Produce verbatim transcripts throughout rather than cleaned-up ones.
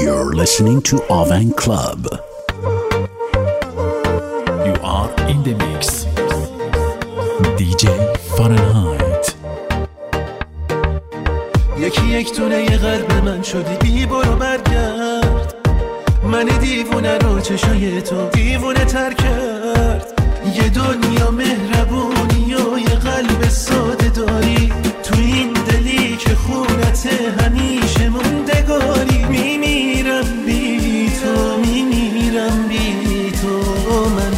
You're listening to Aven Club. You are in the mix. دی جی Fahrenheit. یکی یک دونه یه قلب من شدی بی برو برگرد، من دیوونه رو چشای تو دیوونه تر کرد. یه دنیا مهربونی و یه قلب ساده داری، تو این دلی که خونت همیشه موندگاری. میمیرم بی تو، میمیرم بی تو، من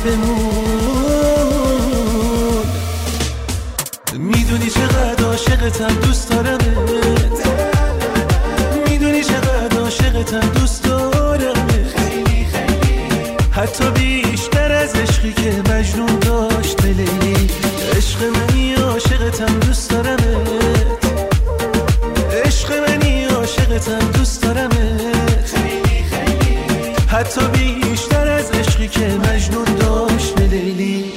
بمون. میدونی چقدر عاشقتم، دوست دارمت، میدونی چقدر عاشقتم، دوست دارمت خیلی خیلی، حتی بیشتر از عشقی که مجنون داشت به لیلی. عشق منی عاشقتم، دوست دارمت، عشق منی عاشقتم، دوست دارمت خیلی خیلی، حتی بیشتر از عشقی که مجنون داشت به لیلی.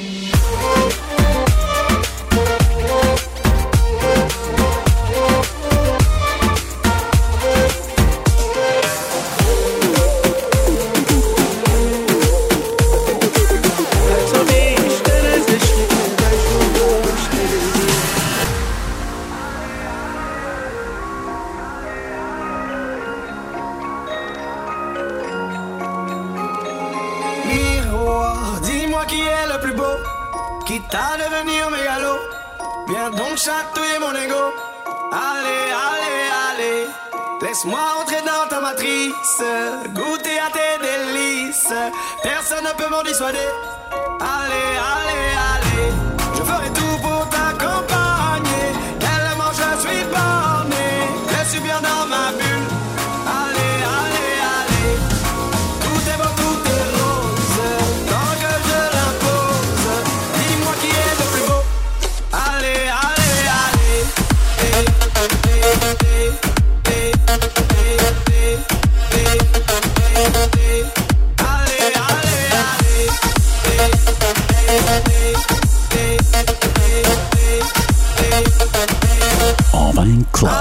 Chatouiller mon ego. Allez, allez, allez, laisse-moi entrer dans ta matrice, goûter à tes délices. Personne ne peut m'en dissuader. Allez, allez, allez, je ferai tout pour t'accompagner. Tellement je suis borné, je suis bien dans ma bulle. Allez, allez, allez, tout est beau, tout est rose, tant que je l'impose. Dis-moi qui est le plus beau. Allez, allez. Aven Club.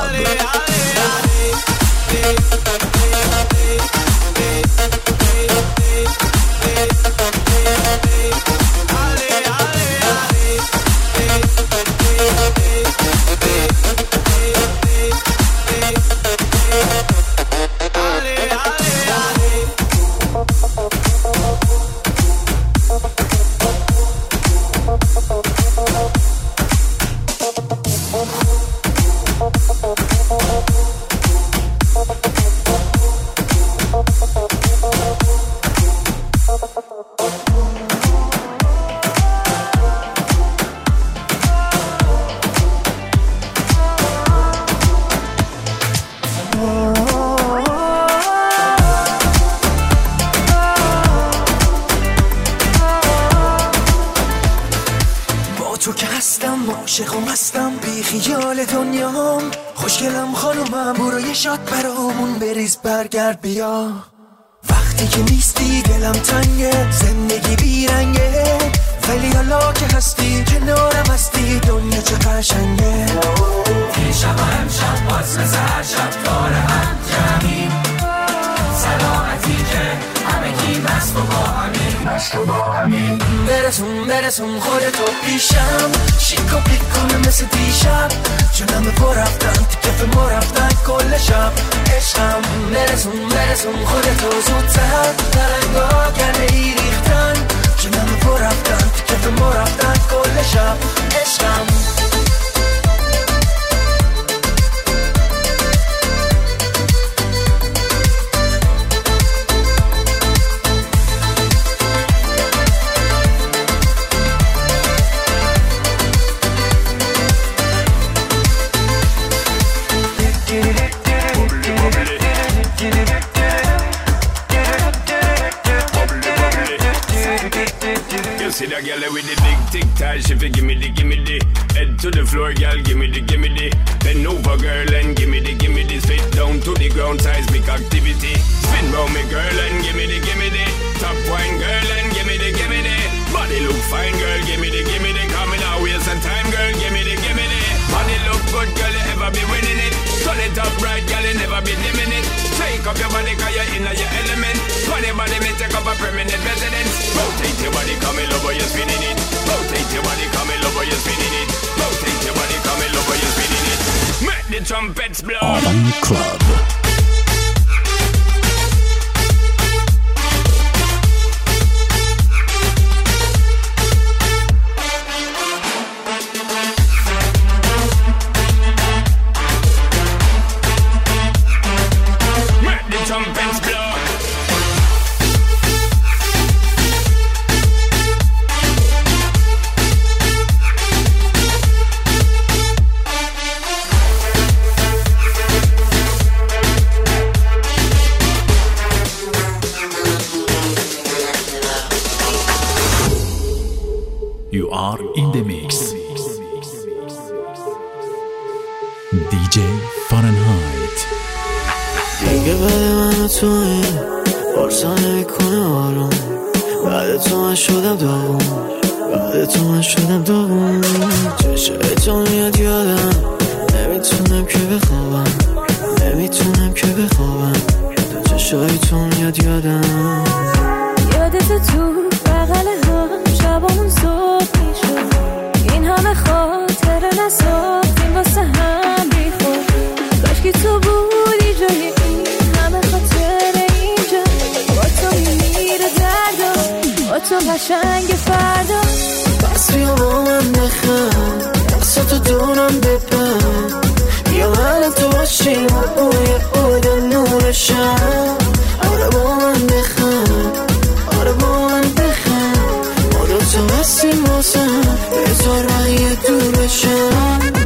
عاشقم هستم بی خیال دنیام، خوشگلم خانومم برو یه شات برامون بریز برگرد بیا. وقتی که نیستی دلم تنگه، زندگی بیرنگه، ولی حالا که هستی کنارم هستی دنیا چه قشنگه. این شب و امشب باز مثل هر شب کار هم جمعیم، سلامتی که همه کی مست و با همین، مست و با همین. برسون برسون خودتو پیشم، شیک و پیک کنم مثل دیشب، جونم پر رفتن تو کف ما رفتن کل شب عشقم. برسون برسون خودتو زودتر، ترنگا گله ای ریختن، جونم پر رفتن تو کف ما رفتن کل شب عشقم. See that girl with the big tic tac, she fi gimme the, gimme the. Head to the floor, girl, gimme the, gimme the. Bend over, girl, and gimme the, gimme the. Spit down to the ground, seismic activity. Spin round me, girl, and gimme the, gimme the. Top wine, girl, and gimme the, gimme the. Body look fine, girl, gimme the, gimme the. Coming out, waste some time, girl, gimme the, gimme the. Body look good, girl, you ever be winning it. Turn it up right, girl, you never be dimming it. Take up your body, cause you're in trumpets blow. Urban Club. Let the trumpets blow. You are in the mix. دی جی فارنهایت. دیگه بعد من و تو این بارسا نمیکنه آروم. بعد تو من شدم داغون. بعد تو من شدم داغون. چشای تو میاد یادم. نمیتونم که بخوابم. نمیتونم که بخوابم. چشای تو میاد یادم. یادت تو بغل هم شبامون صبح میشد. این همه خاطره نساختیم واسه هم بیخود. کاشکی تو بودی جای این همه خاطره اینجا. با تو میمیره دردا. با تو قشنگ فردا. بس بیا با من بخم. دستاتو دونم بپم. بیا من تو باشیم و بوی عود نورشم. آره با من بخم. آره با من بخم. ما دوتا هستیم واسم. بذار بقیه دور بشم.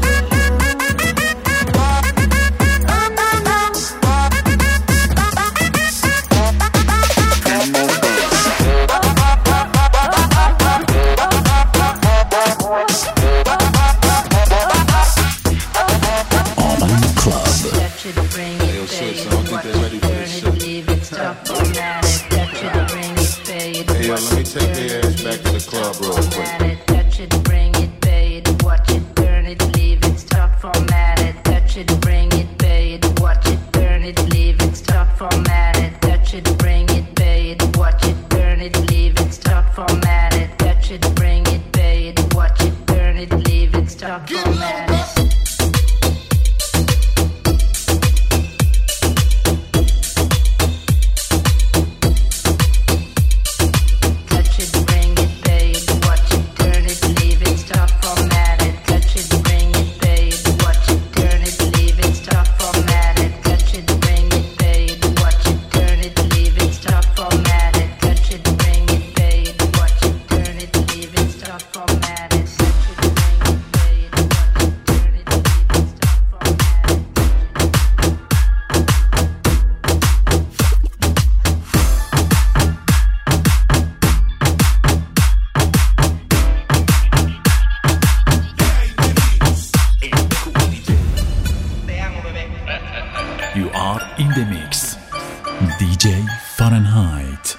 You are in the mix. دی جی Fahrenheit.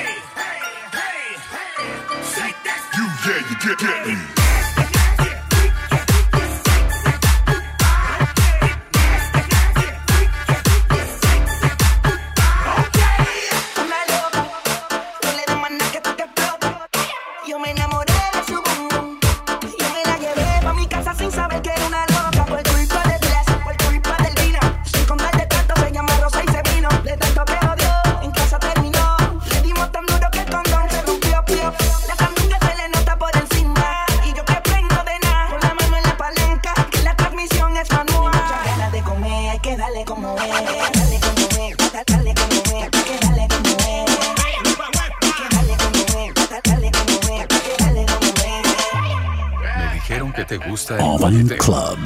You, yeah, you get, get me. Que te gusta Urban Club.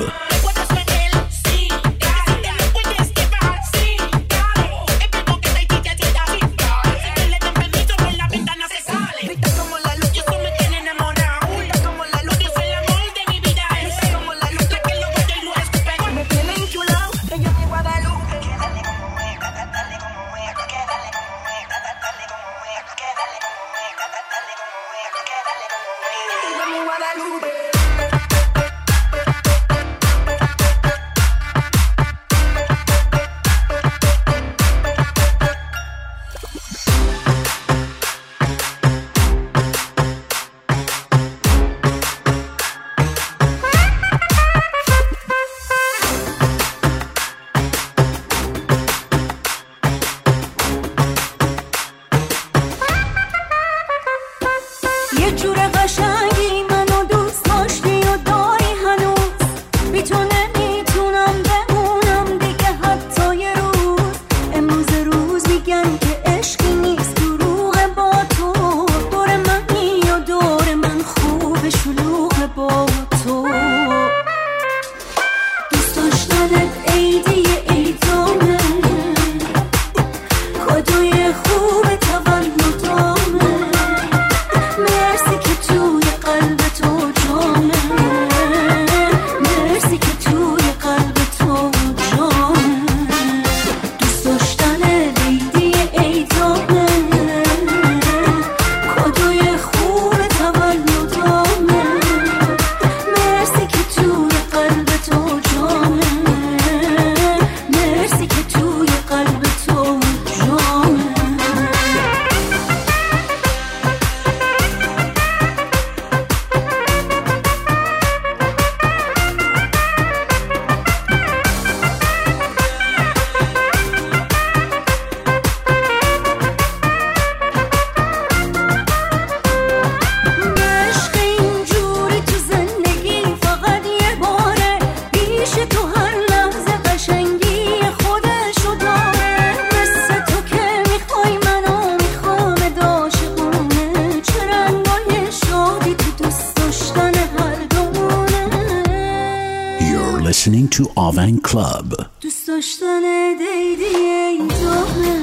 Havane Club. دوست داشتن دیدی این جامه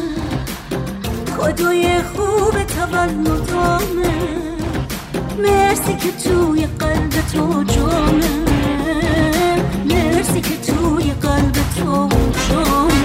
کادوی خوب تولدامه مرسی که توی قلب تو جامه مرسی که توی قلب تو جامه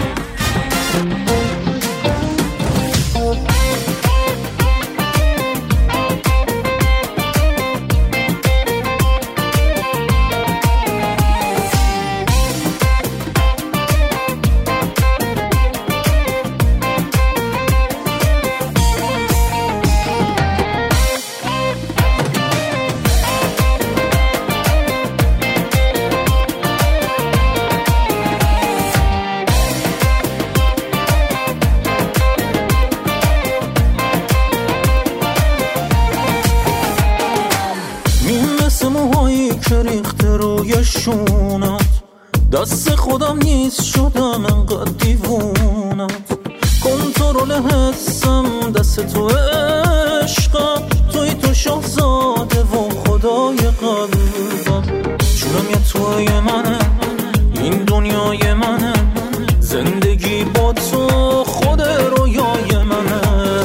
شونت دست خودم نیست شدم انقدر دیوونت کنترل حسم دست تو عشقم توی تو شاهزاده و خدای قلبم جونم یه توی منه این دنیای منه زندگی با تو خود رویای منه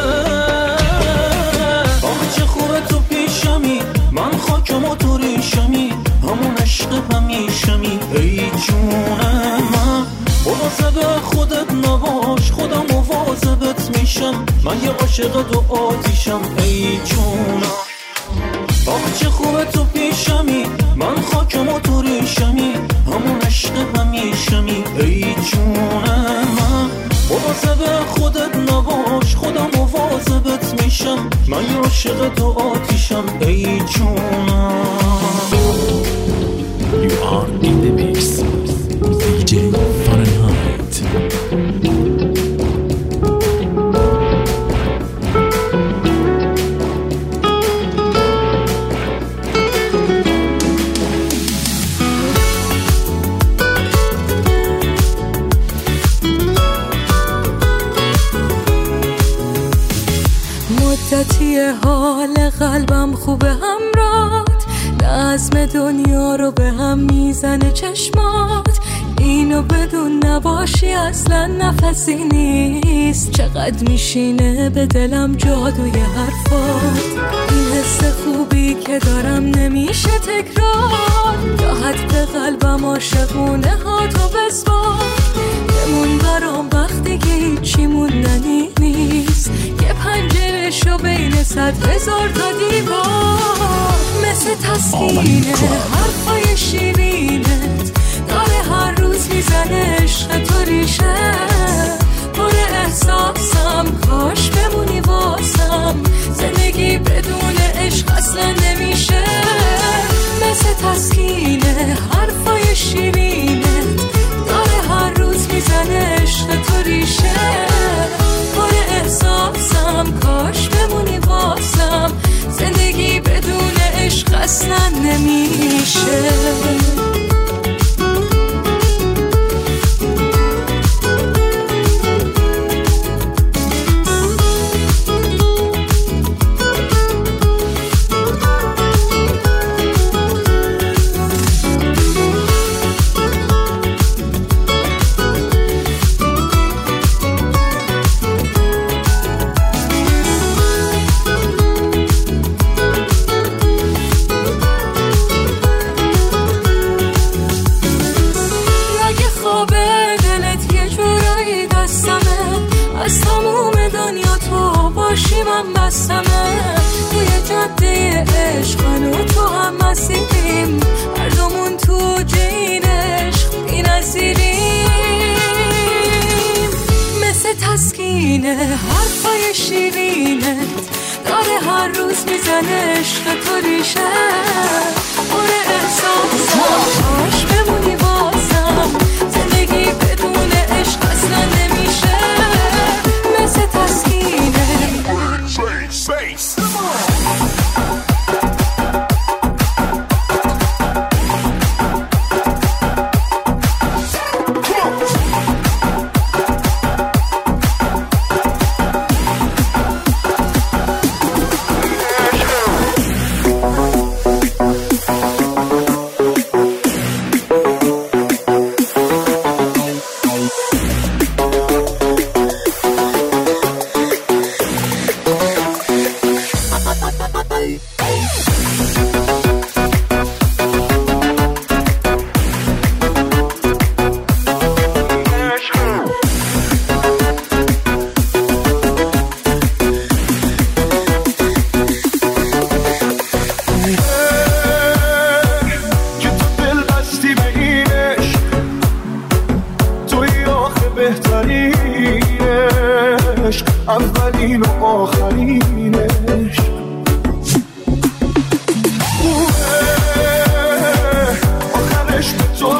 آخ چه خوبه تو پیشمی من خاکم و تو ریشمی همون عشق همیشمی ای جونم من مواظب خودت نباش خودم مواظبت میشم من یه عاشق دو آتیشم ای جونم آخ چه خوبه تو پیشمی من خاکم و تو ریشمی همون عشق همیشمی ای جونم من مواظب خودت نباش خودم مواظبت میشم من یه عاشق دو آتیشم ای جونم. You are in the mix. دی جی Fahrenheit. مدتی حال قلبم خوبه همرات نظم دنیا رو به هم میزنه چشمات اینو بدون نباشی اصلا نفسی نیست چقدر میشینه به دلم جادوی حرفات این حس خوبی که دارم نمیشه تکرار راحت به قلبم عاشقونه ها تو بسپار بمون برام وقتی که هیچی موندنی نیست یه پنجره شو بین صد هزار تا دیوار مثل تسکینه حرفای شیرینت داره هر روز میزنه عشق تو ریشه پر احساسم کاش بمونی واسم زندگی بدون عشق اصلا نمیشه مثل تسکینه حرفای شیرینت داره هر روز میزنه عشق تو ریشه پر احساسم کاش بمونی واسم زندگی بدون عشق اصلا نمیشه من بستمه توی جاده عشق من و تو هم مسیریم هر دومون تو جین عشق بی نظیریم مثل تسکینه حرفای شیرینت داره هر روز میزنه عشق تو ریشه پر احساسم کاش بمونی بازم زندگی بدون عشق اصلا نمیشه مثل تسکینه Space. عشق اولین و آخرینش آخرش به تو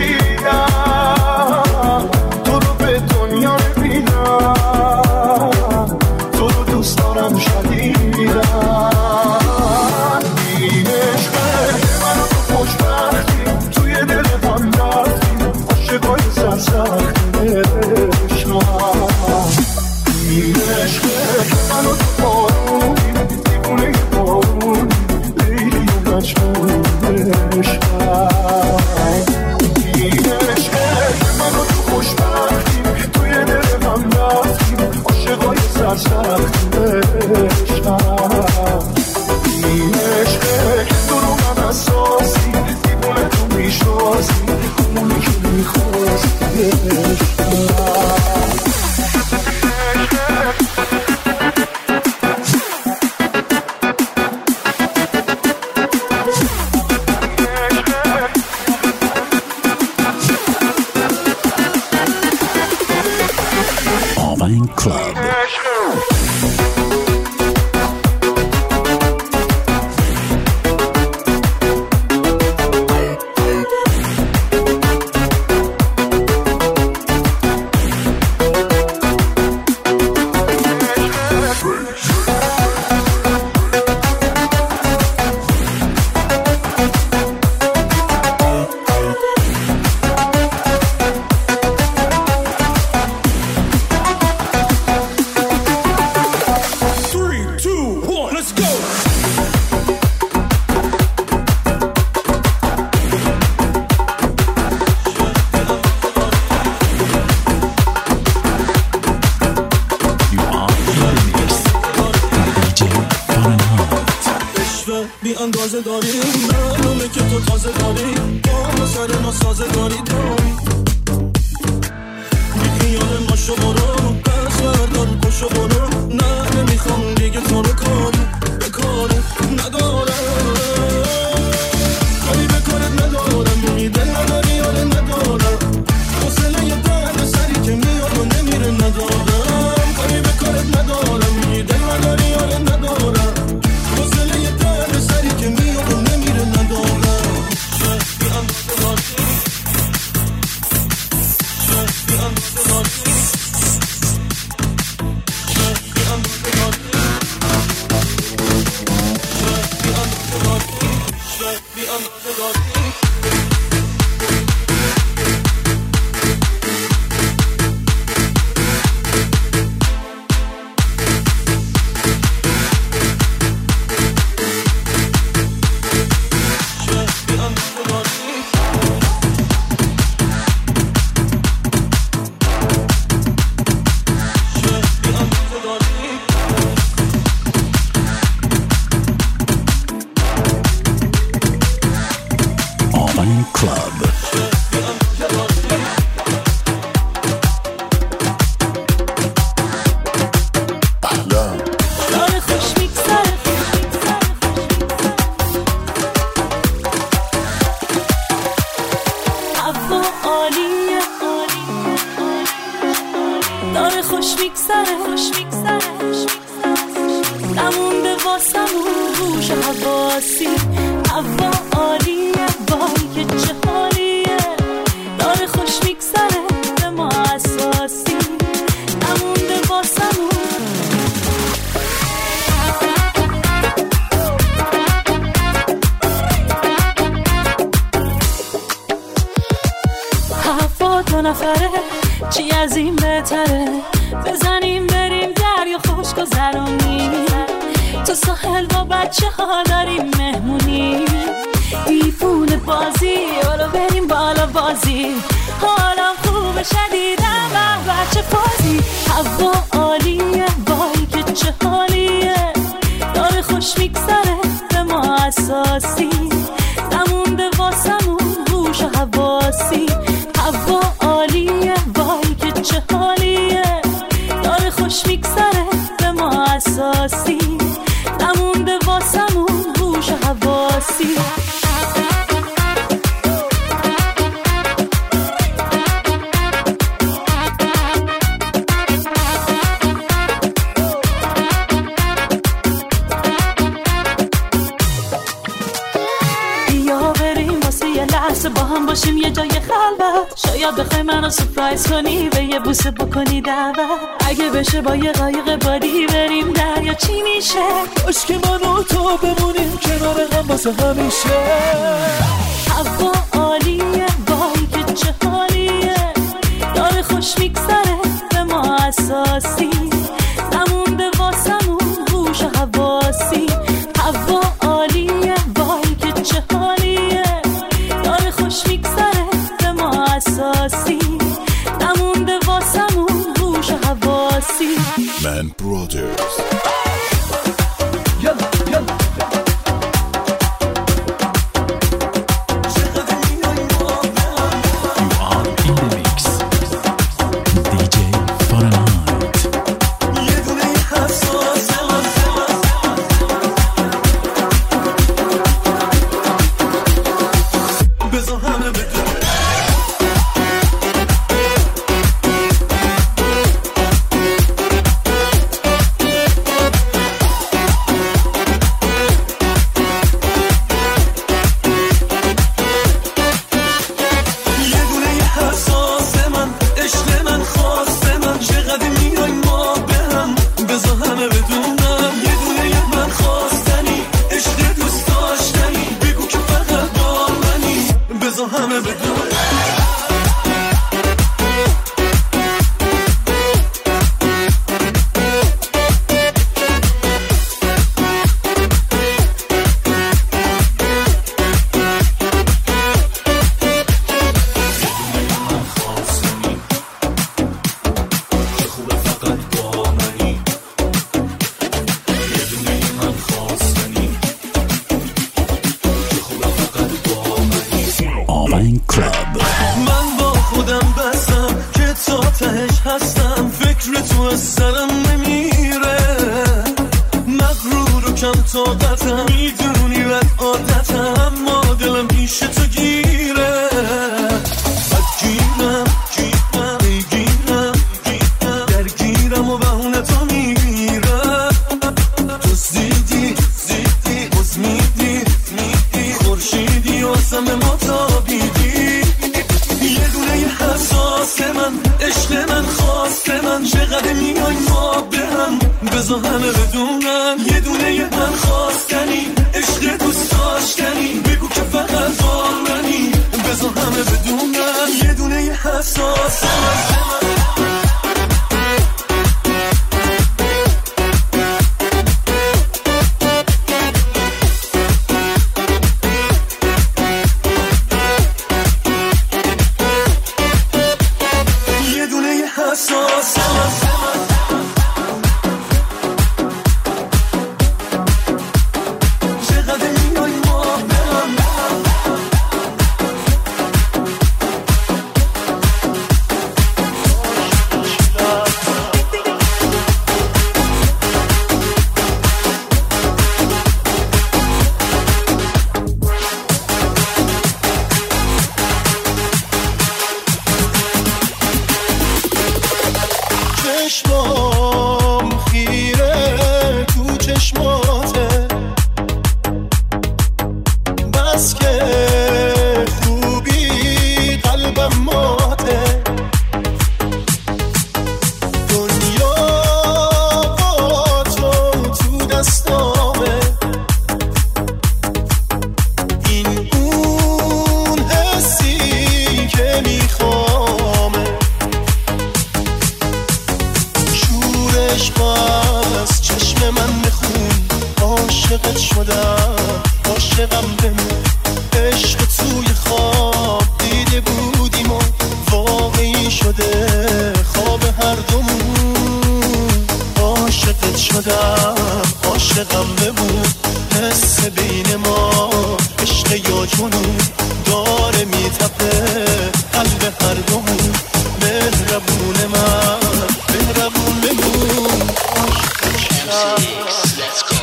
رسیدم تو رو به دنیا ببینم تو رو دوست دارم شدیدم این عشقه من رو تو خوشبختی توی دل هم رفتی عاشقای سرسخت عشقم این عشقه من رو تو بارونی دیوونه بارونی لیلی و مجنون عشقم این عشقه من رو تو خوشبختی توی دل هم رفتی عاشقای سرسخت عشقم این عشقه تو رو من اساسی دیوونه تو میشناسی همونی که میخواستی عشقم Alvin Club. بی اندازه داری معلومه که تو تازه داری با سر ما سازه داری داری بی خیال ما شو برو پس بردار پشو برو نه نمیخوام دیگه تو رو کاری به کاره ندارم کاری به کارت ندارم میگی دل نداری یاره ندارم حوصله یه درد سری که میاد و نمیره ندارم کاری به کارت ندارم میگی دل نداری یاره ندارم حوصله یه درد سری که میاد و نمیره ندارم بی اندازه داری بی اندازه داری بی اندازه داری بی اندازه داری بی اندازه داری چی از این بهتره بزنیم بریم دریا خوش گذرونیم تو ساحل با بچه ها داریم مهمونی دیفونه بازی برو بریم بالا بازی حالم خوبه شدیدم و بچه بازی هوا عالیه وای که چه حالیه داره خوش میگذره به ما اساسی نمونده واسمون هوش و حواسی هوا عالیه وای که چه حالیه داره خوش میگذره به ما اساسی نمونده واسمون هوش و حواسی شاید بخوای منو سپرایز کنی به یه بوسه بکنی دعوت اگه بشه با یه قایق بادی بریم دریا چی میشه باش که من و تو بمونیم کنار هم واسه همیشه هوا عالیه وای که چه حالیه داره خوش میگذره به ما اساسی نمونده واسمون گوش حواسی هوا عالیه وای که چه حالیه داره خوش میگذره به ما اساسی نمونده واسمون گوش حواسی من برادرز من با خودم بستم که تا تهش هستم فکر تو از سرم نمیره مغرور و کم طاقتم میدونی بد عادتم اما دلم پیش تو گیره بدگیرم گیرم بگیرم گیرم درگیرم و بهونه تو میگیرم تو زیدی زیدی باز میدی میدی خورشیدی واسم متابیدی یه دونه یه حساس من عشق من خواست من چقدر میای ما به هم بذار همه بدونن یه دونه یه من خواستنی عشق دوست داشتنی بگو که فقط با منی بذار همه بدونن یه دونه یه حساس من چشمام خیره تو چشماته بس که خوبی قلبم ماته دنیا با تو تو دستامه این اون حسی که میخوامه عشقاست چشم من بخون عاشقت شدم عاشقم بمون عشق توی خواب دیده بودیم و واقعی شده خواب هر دومون عاشقت شدم عاشقم بمون حس بین ما عشق یا جنون داره میتپه قلب هر دومون مهربون من مهربون بمون Let's go.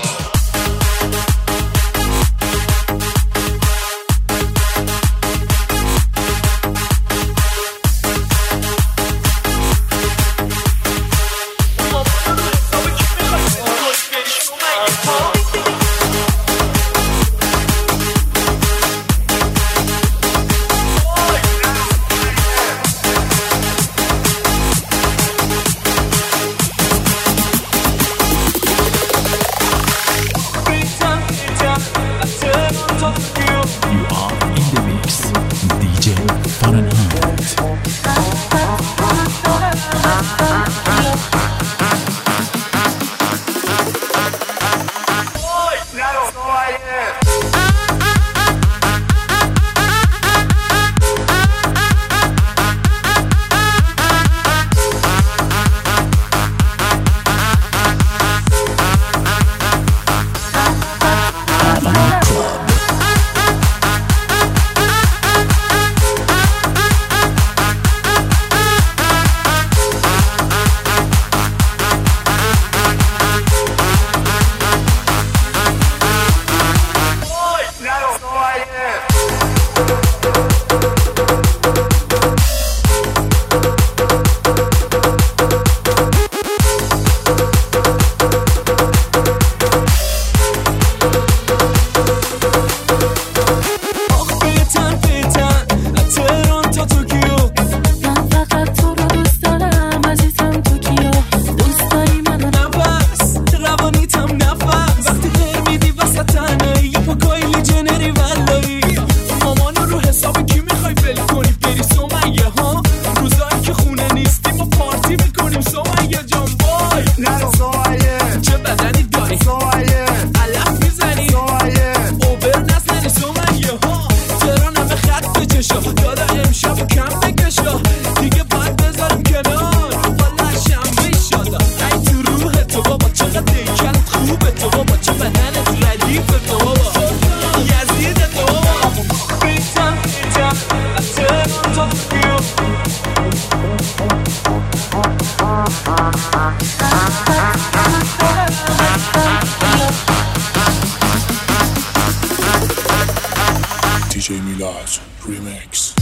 دی جی میلاد ریمیکس.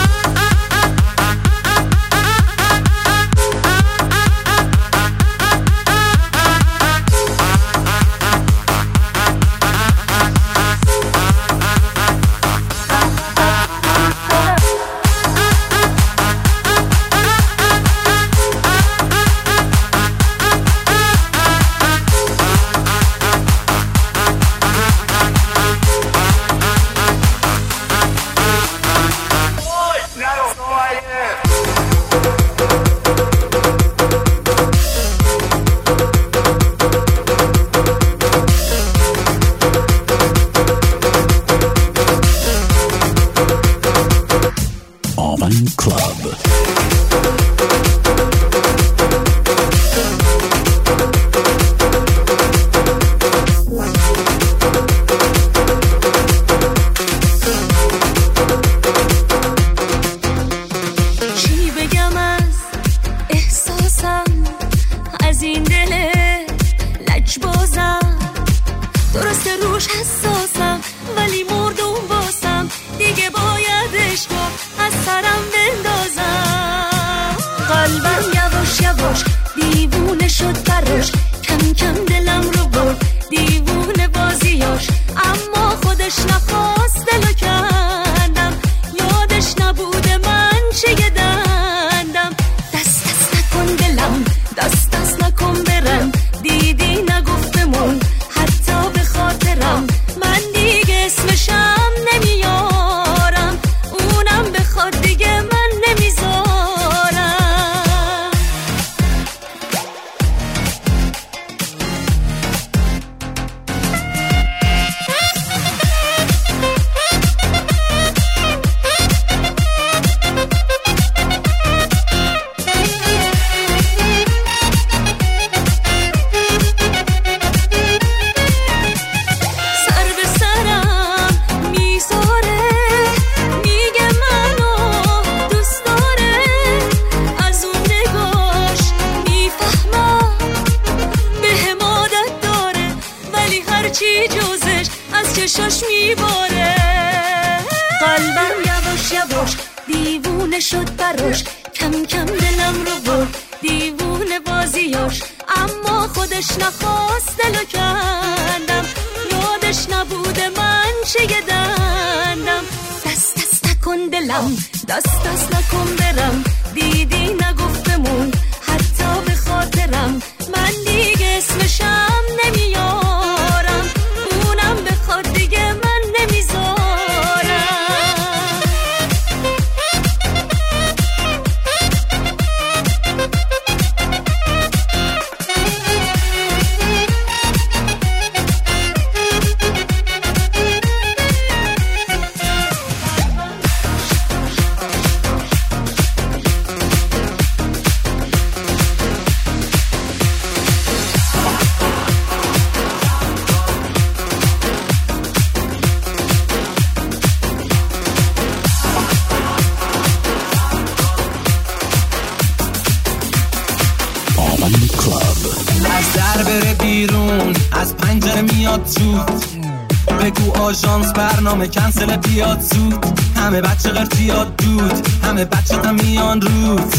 برنامه کنسل بیاد زود، همه بچه قرتیاد دود، همه بچه تا میان رود،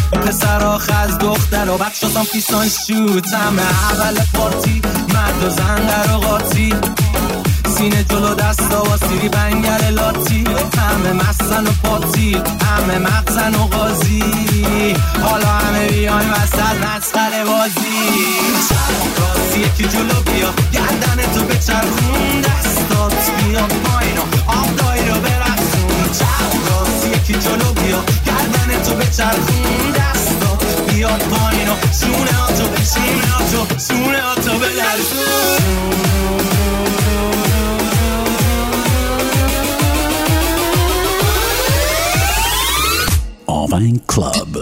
پسرا خز دخترا بچه تا پیسان شود، همه اول پارتی مرد و زن در و قاطی، سینه جلو دستا و سیری بنگر لاتی، همه مستن و پاتی، همه مغزن و قاضی، حالا همه بیایم وسط مسخره بازی، راستی یکی جلو بیا گردن تو بچرخون، دستات بیا پایین و آب دایی رو برقصون، راستی یکی جلو بیا گردن تو بچرخون، دستات بیاد پایین و شونه ها تو شونه ها تو شونه ها تو بلرزون. Alvin Club.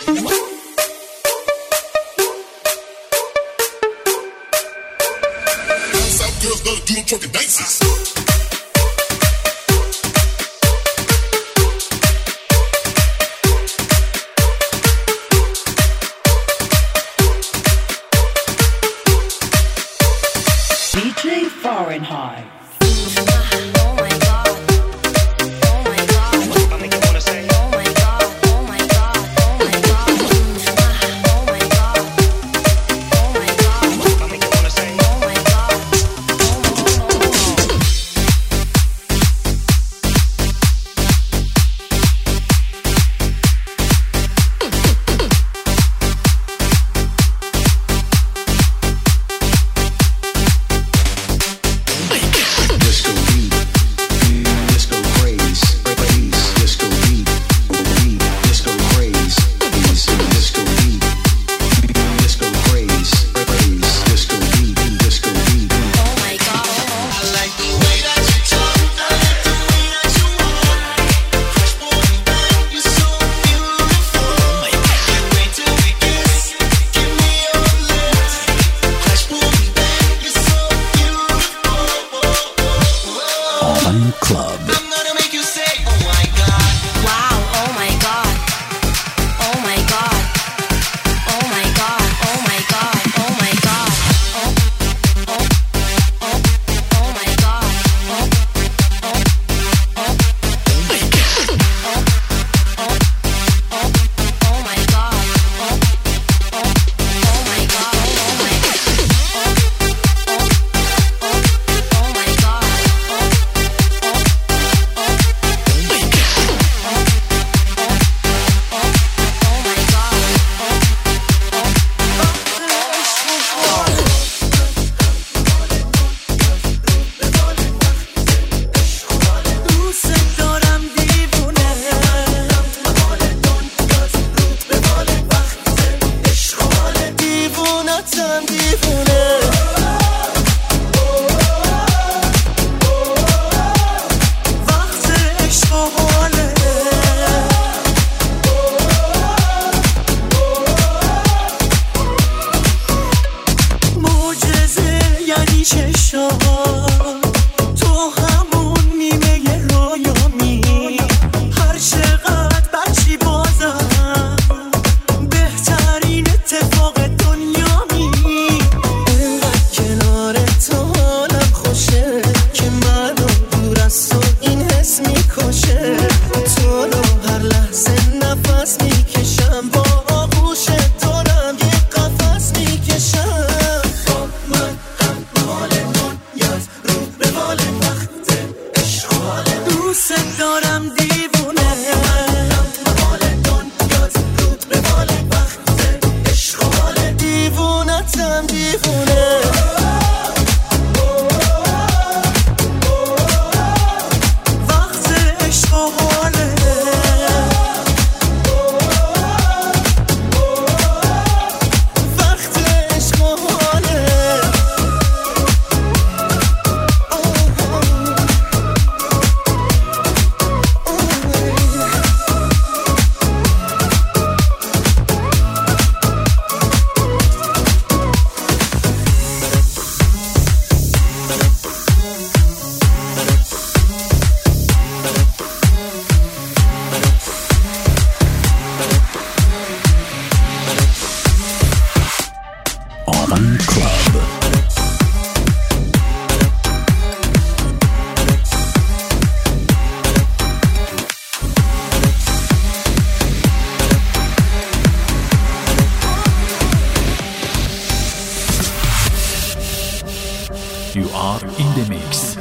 You are in the mix.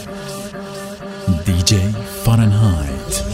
دی جی Fahrenheit.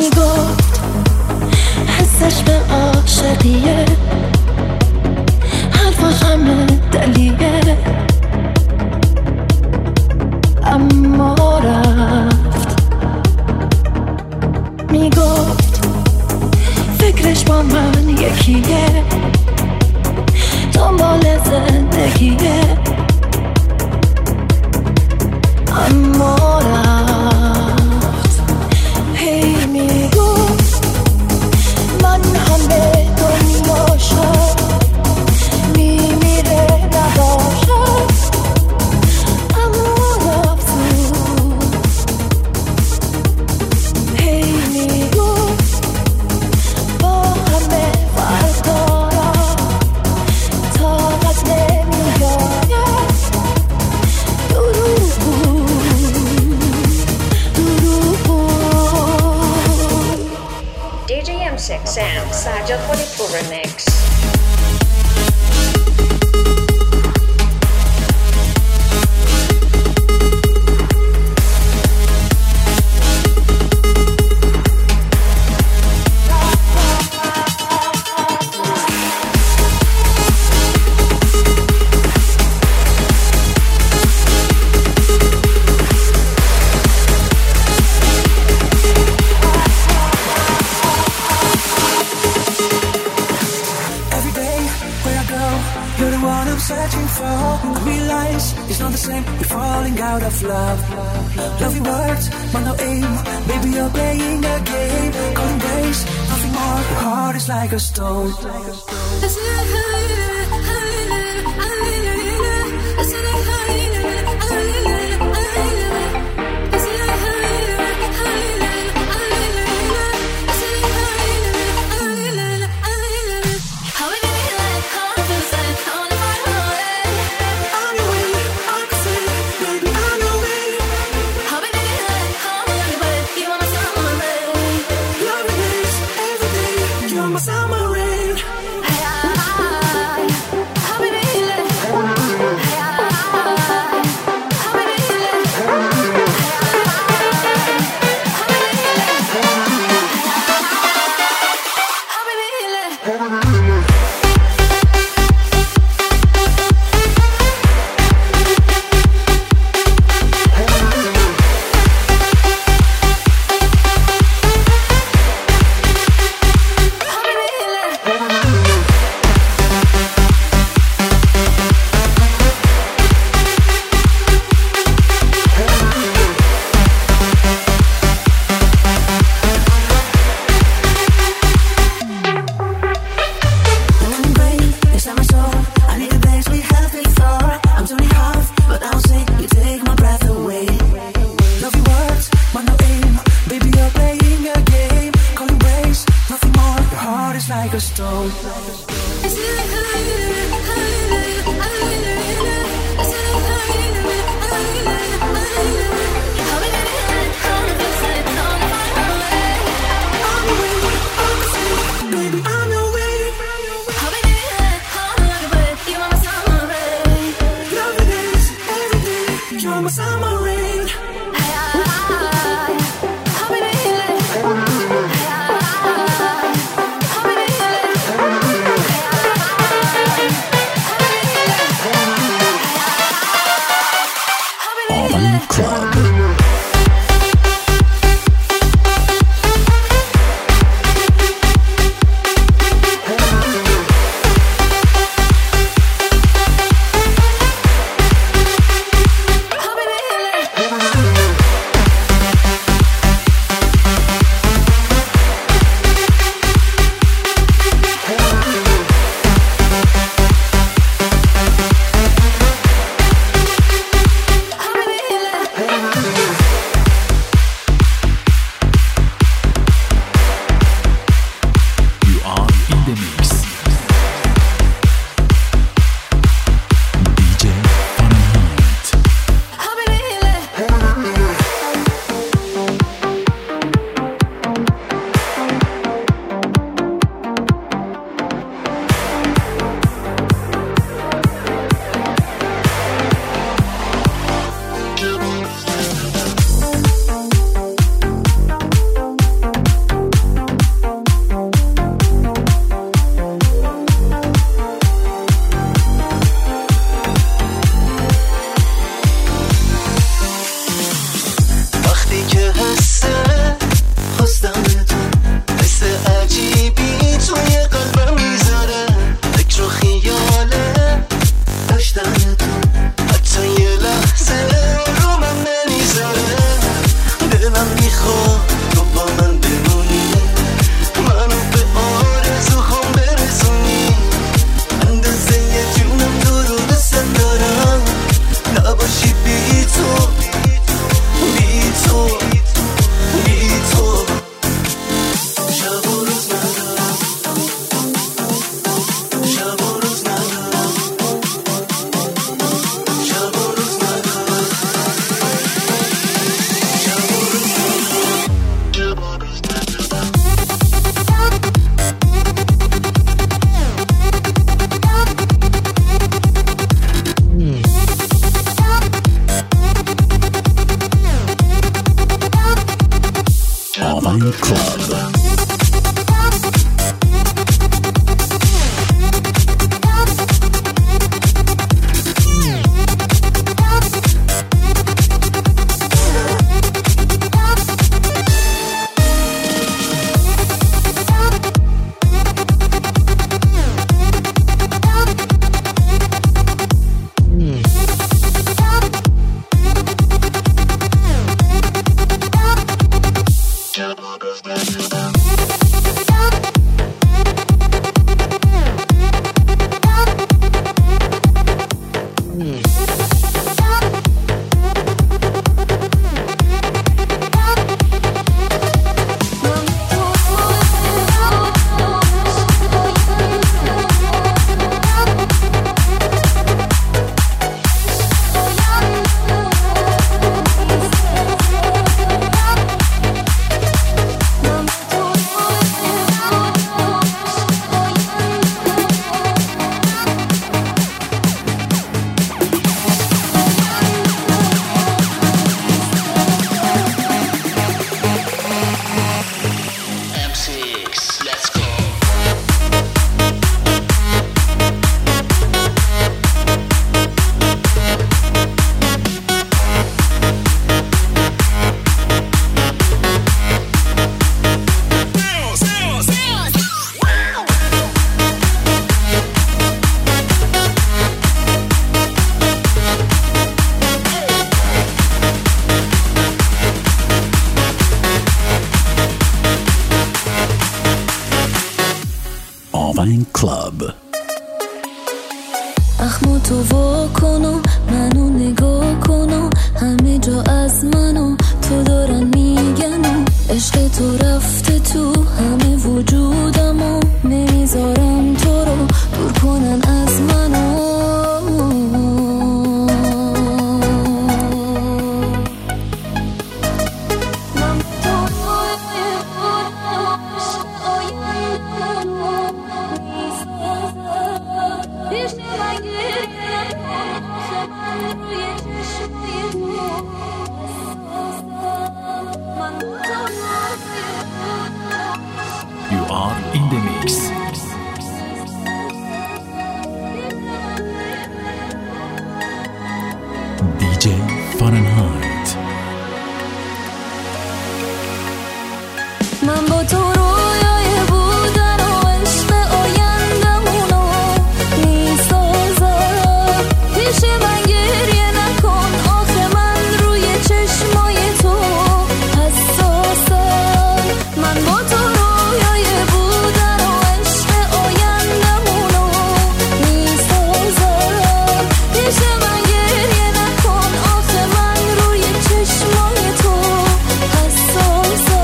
میگفت حسش به عاشقیه، حرفاش همه دلیه، اما رفت. میگفت فکرش با من یکیه، دنبال زندگیه، اما رفت. هی میگفت من همه دنیاشم، میمیره نداشم، اما رفت. هی میگفت با همه فرقارم طاقت نمیاره، دروغ بود، دروغ بود. دی جی ام six Sound سجاد خودی پور رمیکس. Love, loving words, but no aim. Baby, you're playing a game. Calling grace, nothing more. Your heart is like a stone. Hey, Avant Club. Club. اخمو تو وا کنو منو نگاه کنو همه جا از منو تو دارن میگنو عشق تو رفته تو همه وجودمو نمیذارم تو رو دور کنن از منو You are in the mix. دی جی فارنهایت. من با تو رویای بودن و عشق آیندمونو میسازم پیش من گریه نکن آخه من روی چشمای تو حساسم من با تو رویای بودن و عشق آیندمونو میسازم پیش من گریه نکن آخه من روی چشمای تو حساسم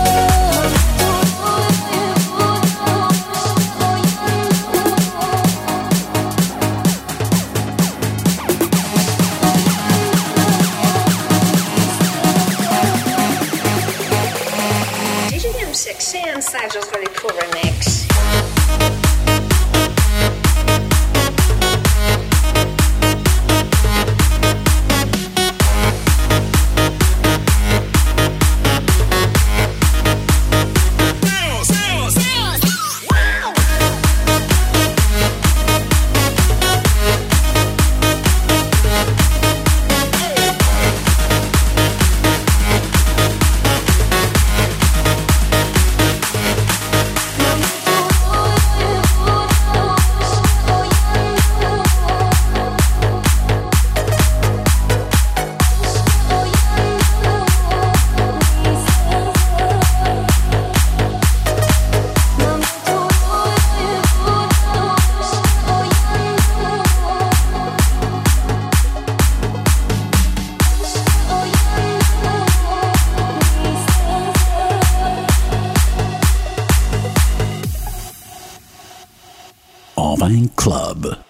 دی جی ام sexy and Sajid Khalilpour remix. Avant Club.